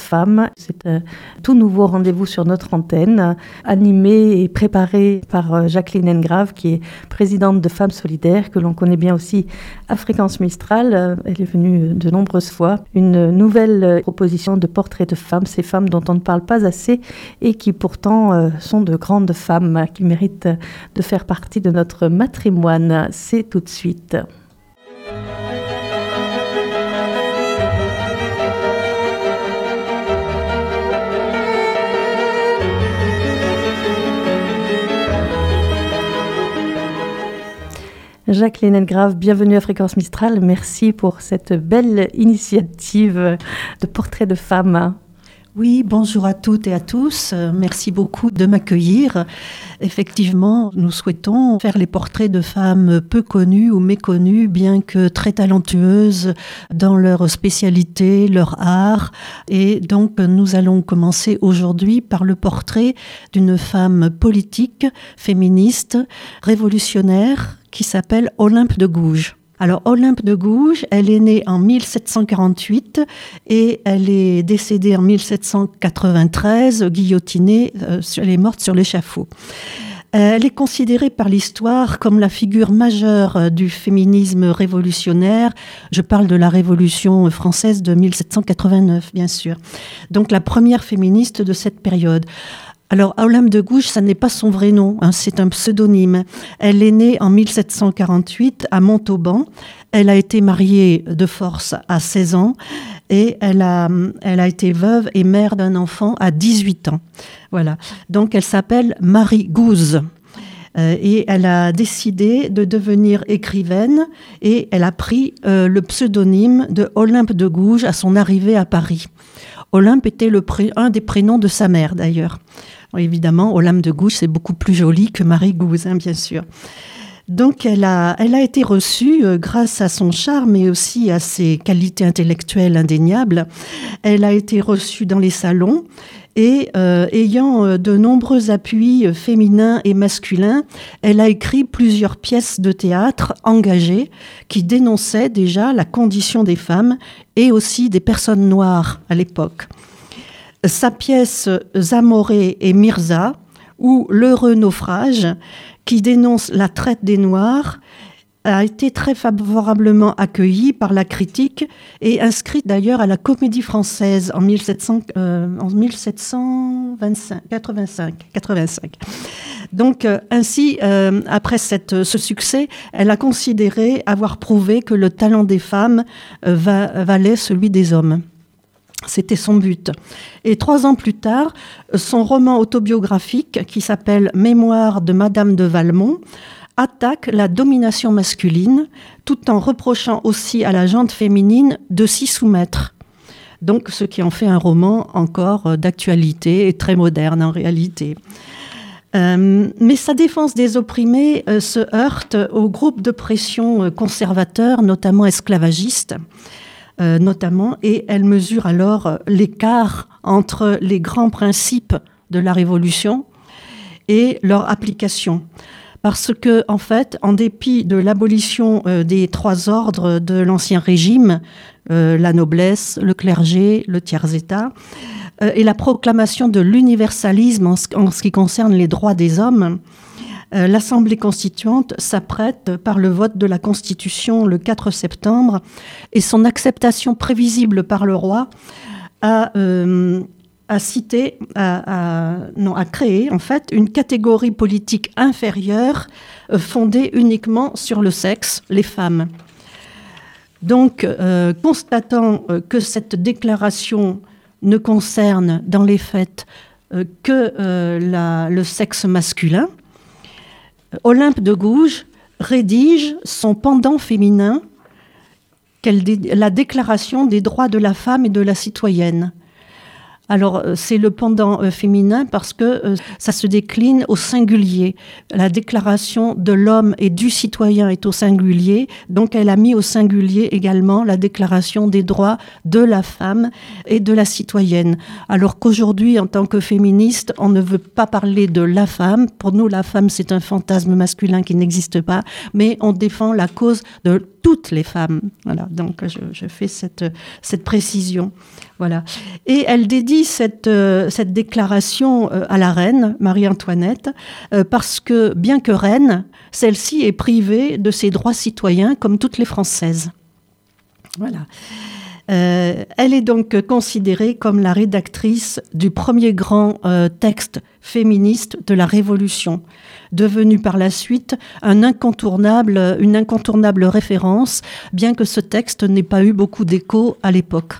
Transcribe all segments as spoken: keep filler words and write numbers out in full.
femmes. C'est un tout nouveau rendez-vous sur notre antenne, animé et préparé par Jacqueline Engrave, qui est présidente de Femmes Solidaires, que l'on connaît bien aussi à Fréquence Mistral. Elle est venue de nombreuses fois. Une nouvelle proposition de portrait de femmes, ces femmes dont on ne parle pas assez et qui pourtant sont de grandes femmes qui méritent de faire partie de notre matrimoine. C'est tout de suite. Jacqueline Engrave, bienvenue à Fréquence Mistral. Merci pour cette belle initiative de portrait de femmes. Oui, bonjour à toutes et à tous. Merci beaucoup de m'accueillir. Effectivement, nous souhaitons faire les portraits de femmes peu connues ou méconnues, bien que très talentueuses dans leur spécialité, leur art. Et donc, nous allons commencer aujourd'hui par le portrait d'une femme politique, féministe, révolutionnaire, qui s'appelle Olympe de Gouges. Alors, Olympe de Gouges, elle est née en mille sept cent quarante-huit et elle est décédée en mille sept cent quatre-vingt-treize, guillotinée, euh, elle est morte sur l'échafaud. Elle est considérée par l'histoire comme la figure majeure du féminisme révolutionnaire. Je parle de la Révolution française de mille sept cent quatre-vingt-neuf, bien sûr. Donc, la première féministe de cette période. Alors, Olympe de Gouges, ça n'est pas son vrai nom, hein, c'est un pseudonyme. Elle est née en mille sept cent quarante-huit à Montauban. Elle a été mariée de force à seize ans et elle a, elle a été veuve et mère d'un enfant à dix-huit ans. Voilà. Donc, elle s'appelle Marie Gouze. Euh, et elle a décidé de devenir écrivaine et elle a pris euh, le pseudonyme de Olympe de Gouges à son arrivée à Paris. Olympe était le pré- un des prénoms de sa mère, d'ailleurs. Évidemment, Olympe de Gouges, c'est beaucoup plus joli que Marie Gouze, hein, bien sûr. Donc, elle a, elle a été reçue euh, grâce à son charme et aussi à ses qualités intellectuelles indéniables. Elle a été reçue dans les salons et, euh, ayant euh, de nombreux appuis euh, féminins et masculins, elle a écrit plusieurs pièces de théâtre engagées qui dénonçaient déjà la condition des femmes et aussi des personnes noires à l'époque. Sa pièce Zamoré et Mirza, ou L'heureux naufrage, qui dénonce la traite des Noirs, a été très favorablement accueillie par la critique et inscrite d'ailleurs à la Comédie Française en mille sept cents, euh, en mille sept cent vingt-cinq, quatre-vingt-cinq, quatre-vingt-cinq. Donc euh, ainsi, euh, après cette, ce succès, elle a considéré avoir prouvé que le talent des femmes euh, va, valait celui des hommes. C'était son but. Et trois ans plus tard, son roman autobiographique, qui s'appelle « Mémoires de Madame de Valmont », attaque la domination masculine, tout en reprochant aussi à la gente féminine de s'y soumettre. Donc, ce qui en fait un roman encore d'actualité et très moderne en réalité. Euh, mais sa défense des opprimés euh, se heurte aux groupes de pression conservateurs, notamment esclavagistes, Euh, notamment, et elle mesure alors l'écart entre les grands principes de la Révolution et leur application. Parce que, en fait, en dépit de l'abolition euh, des trois ordres de l'Ancien Régime, euh, la noblesse, le clergé, le tiers-état, euh, et la proclamation de l'universalisme en ce, en ce qui concerne les droits des hommes, Euh, l'Assemblée constituante s'apprête, par le vote de la Constitution le quatre septembre et son acceptation prévisible par le roi, à, euh, à citer, à, à, non, à créer en fait une catégorie politique inférieure euh, fondée uniquement sur le sexe, les femmes. Donc, euh, constatant euh, que cette déclaration ne concerne dans les faits euh, que euh, la, le sexe masculin, Olympe de Gouges rédige son pendant féminin, la Déclaration des droits de la femme et de la citoyenne. Alors, c'est le pendant euh, féminin parce que euh, ça se décline au singulier. La déclaration de l'homme et du citoyen est au singulier, donc elle a mis au singulier également la déclaration des droits de la femme et de la citoyenne. Alors qu'aujourd'hui, en tant que féministe, on ne veut pas parler de la femme. Pour nous, la femme, c'est un fantasme masculin qui n'existe pas, mais on défend la cause de toutes les femmes. Voilà, donc je, je fais cette, cette précision. Voilà. Et elle dédie cette, euh, cette déclaration euh, à la reine, Marie-Antoinette, euh, parce que, bien que reine, celle-ci est privée de ses droits citoyens comme toutes les Françaises. Voilà. Euh, elle est donc considérée comme la rédactrice du premier grand euh, texte féministe de la Révolution, devenu par la suite un incontournable, une incontournable référence, bien que ce texte n'ait pas eu beaucoup d'écho à l'époque.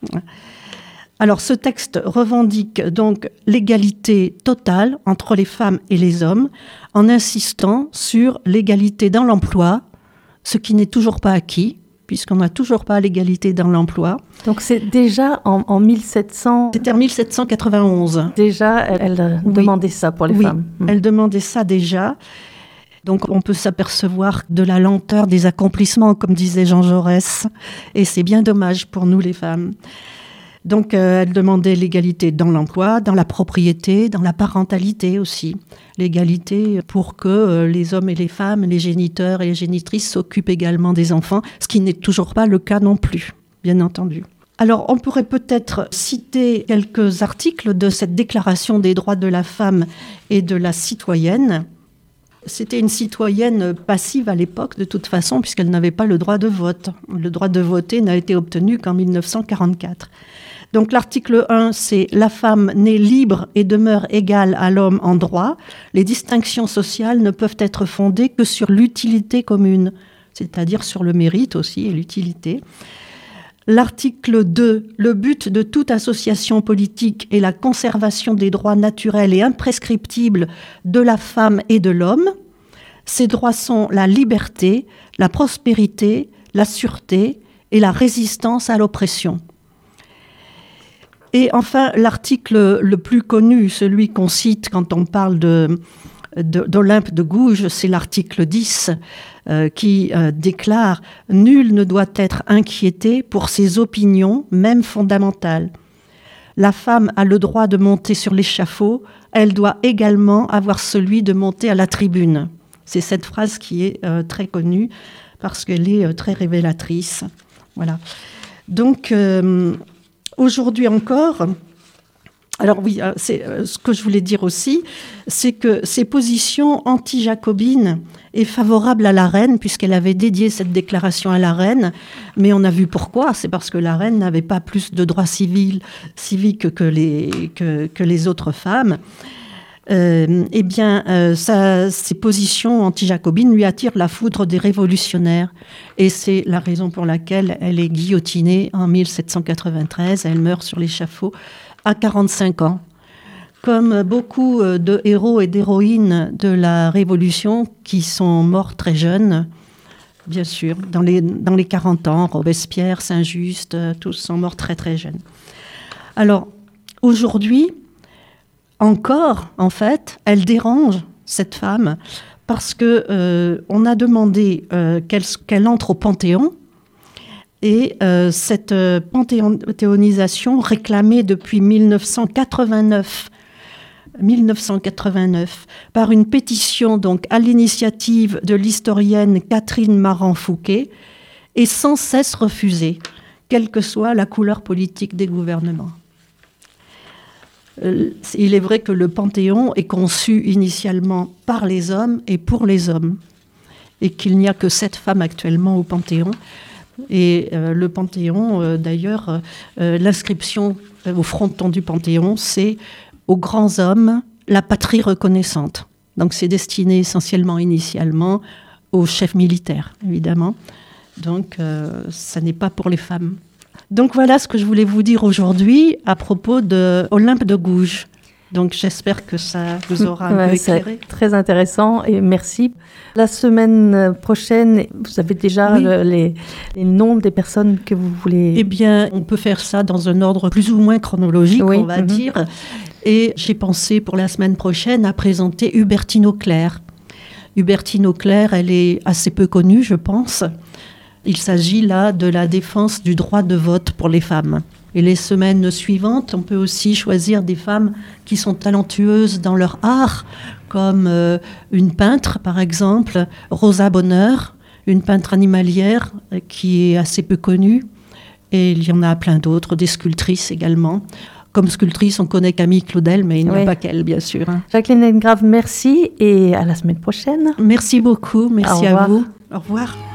Alors, ce texte revendique donc l'égalité totale entre les femmes et les hommes, en insistant sur l'égalité dans l'emploi, ce qui n'est toujours pas acquis, puisqu'on n'a toujours pas l'égalité dans l'emploi. Donc c'est déjà en, en mille sept cents... C'était en mille sept cent quatre-vingt-onze. Déjà, elle, elle oui. demandait ça pour les oui, femmes. Oui, elle demandait ça déjà. Donc on peut s'apercevoir de la lenteur des accomplissements, comme disait Jean Jaurès, et c'est bien dommage pour nous les femmes. Donc euh, elle demandait l'égalité dans l'emploi, dans la propriété, dans la parentalité aussi. L'égalité pour que euh, les hommes et les femmes, les géniteurs et les génitrices s'occupent également des enfants, ce qui n'est toujours pas le cas non plus, bien entendu. Alors on pourrait peut-être citer quelques articles de cette déclaration des droits de la femme et de la citoyenne. C'était une citoyenne passive à l'époque, de toute façon, puisqu'elle n'avait pas le droit de vote. Le droit de voter n'a été obtenu qu'en mille neuf cent quarante-quatre. Donc l'article un, c'est « La femme naît libre et demeure égale à l'homme en droit. Les distinctions sociales ne peuvent être fondées que sur l'utilité commune », c'est-à-dire sur le mérite aussi et l'utilité. L'article deux, « Le but de toute association politique est la conservation des droits naturels et imprescriptibles de la femme et de l'homme. Ces droits sont la liberté, la prospérité, la sûreté et la résistance à l'oppression. » Et enfin, l'article le plus connu, celui qu'on cite quand on parle de, de, d'Olympe de Gouges, c'est l'article dix euh, qui euh, déclare « Nul ne doit être inquiété pour ses opinions, même fondamentales. La femme a le droit de monter sur l'échafaud, elle doit également avoir celui de monter à la tribune. » C'est cette phrase qui est euh, très connue parce qu'elle est euh, très révélatrice. Voilà. Donc... Euh, Aujourd'hui encore, alors oui, c'est, ce que je voulais dire aussi, c'est que ces positions anti-jacobines est favorable à la reine, puisqu'elle avait dédié cette déclaration à la reine, mais on a vu pourquoi. C'est parce que la reine n'avait pas plus de droits civils, civiques que les, que, que les autres femmes. Euh, eh bien, euh, ça, ces positions anti-jacobines lui attirent la foudre des révolutionnaires. Et c'est la raison pour laquelle elle est guillotinée en mille sept cent quatre-vingt-treize. Elle meurt sur l'échafaud à quarante-cinq ans. Comme beaucoup de héros et d'héroïnes de la Révolution qui sont morts très jeunes, bien sûr, dans les, dans les quarante ans, Robespierre, Saint-Just, tous sont morts très très jeunes. Alors, aujourd'hui, encore, en fait, elle dérange, cette femme, parce qu'on euh, a demandé euh, qu'elle, qu'elle entre au Panthéon, et euh, cette euh, panthéonisation réclamée depuis mille neuf cent quatre-vingt-neuf, mille neuf cent quatre-vingt-neuf par une pétition donc, à l'initiative de l'historienne Catherine Marant-Fouquet, est sans cesse refusée, quelle que soit la couleur politique des gouvernements. Il est vrai que le Panthéon est conçu initialement par les hommes et pour les hommes, et qu'il n'y a que sept femmes actuellement au Panthéon. Et euh, le Panthéon, euh, d'ailleurs, euh, l'inscription euh, au fronton du Panthéon, c'est « Aux grands hommes, la patrie reconnaissante ». Donc c'est destiné essentiellement, initialement, aux chefs militaires, évidemment. Donc euh, ça n'est pas pour les femmes. Donc voilà ce que je voulais vous dire aujourd'hui à propos de Olympe de Gouges. Donc j'espère que ça vous aura un ouais, peu éclairé. C'est très intéressant et merci. La semaine prochaine, vous avez déjà oui. le, les, les noms des personnes que vous voulez... Eh bien, on peut faire ça dans un ordre plus ou moins chronologique, oui. on va mm-hmm. dire. Et j'ai pensé pour la semaine prochaine à présenter Hubertine Auclair. Hubertine Auclair, elle est assez peu connue, je pense. Il s'agit là de la défense du droit de vote pour les femmes. Et les semaines suivantes, on peut aussi choisir des femmes qui sont talentueuses dans leur art, comme euh, une peintre, par exemple, Rosa Bonheur, une peintre animalière euh, qui est assez peu connue. Et il y en a plein d'autres, des sculptrices également. Comme sculptrice, on connaît Camille Claudel, mais il n'y a oui. pas qu'elle, bien sûr. Jacqueline Landgraf, merci et à la semaine prochaine. Merci beaucoup, merci à vous. Au revoir.